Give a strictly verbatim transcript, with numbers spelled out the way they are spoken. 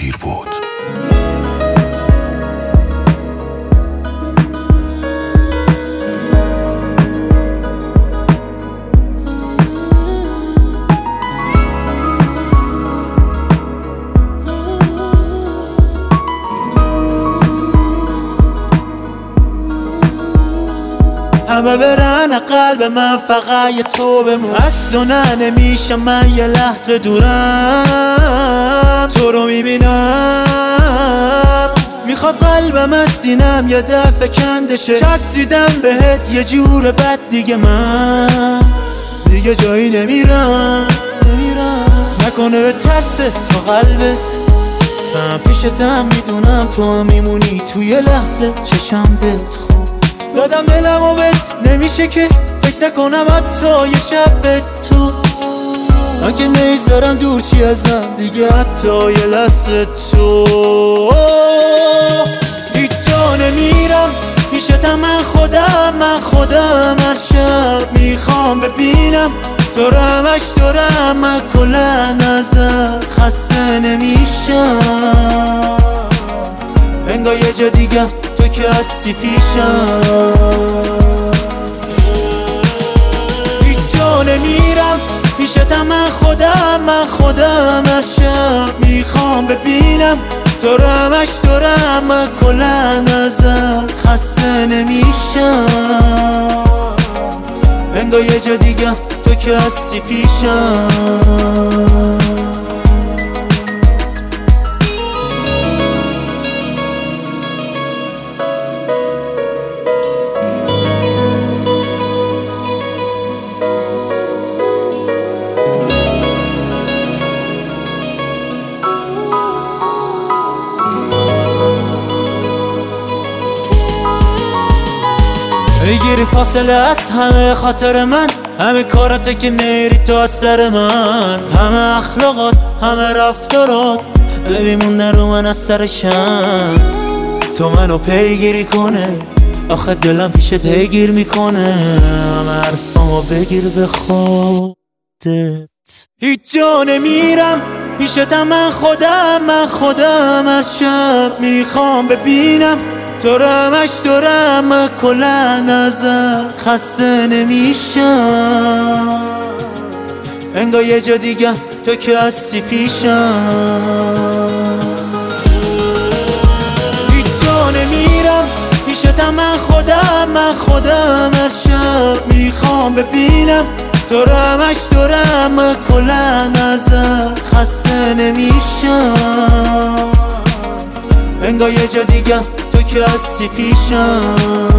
تیر بود. همه برن قلب من فقط یه تو بمون. از تو نه نمیشه من یه لحظه دورم، تو رو میبینم میخواد قلبم از سینم یه دفعه کنده شه. چسبیدم بهت یه جور بد دیگه من دیگه جایی نمیرم نکنه به ترس تو قلبت من پیشتم میدونم تو هم میمونی توی لحظه چشم بهت خوب دادم دلمو بهت نمیشه که فکر نکنم حتی یه شب به تو من که نیذارم دور چی ازم دیگه حتی یه لحظه تو هیچ جا نمیرم پیشتم من خودم من خودم هر شب میخوام ببینم دورم اش دورم من کلن ازت خسته نمیشم انگار یه جا دیگه تو که هستی پیشم هیچ جا نمیرم پیشتم من خودم من خودم هر شب میخوام ببینم دورم اش دورم من کلن ازت خسته نمیشم انگار یه جا دیگه تو که هستی پیشم. بگیری فاصله از همه خاطر من همه کارات که نیری تو از سر من همه اخلاقات همه رفتارات بمیمونه رو من از سرشم تو منو پیگیری کنه آخه دلم پیشت هیگیر میکنه همه حرفامو بگیر به خودت هیچ جا نمیرم پیشتم من خودم من خودم هر شب میخوام ببینم دورم اش دورم من کلن ازت خسته نمیشم انگار یه جا دیگه تو که هستی پیشم هیچ جا نمیرم پیشتم من خودم من خودم هر شب میخوام ببینم دورم اش دورم من کلن ازت خسته نمیشم انگار یه جا دیگه تو که هستی پیشم.